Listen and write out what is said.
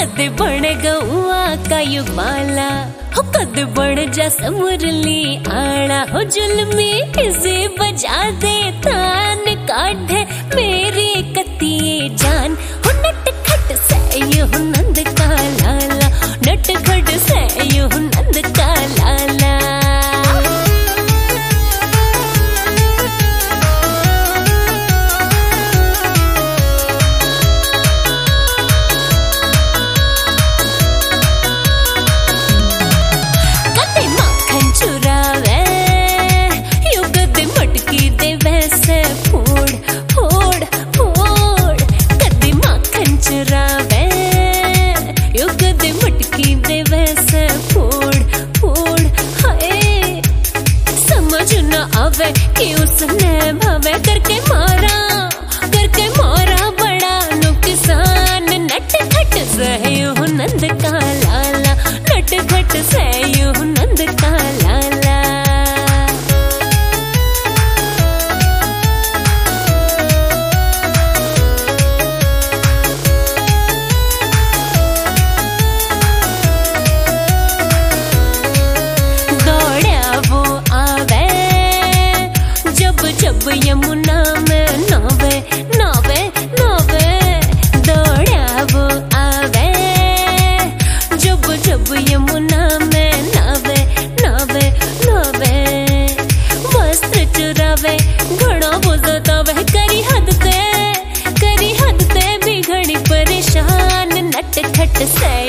कदे बन गौआ का युगमाला हो, कदे बन जा मुरली आड़ा हो, जुल्मी इसे बजा दे तान काढ़े मेरी कतिए जान हो, नट खट से यू नंद का लाला, नट खट से यू नंद का लाला। कि उसने भवे करके मारा बड़ा नुकसान, नट खट सहयु नंद का लाला, नट खट सहयु नंद का लाला। दौड़ा वो आवे जब यमुना में नावे नावे नावे, दौड़ा वो आवे जब यमुना में नावे नावे नावे। वस्त्र चुरावे घड़ा वो जतावे, करी हद ते भी घड़ी परेशान, नट खट से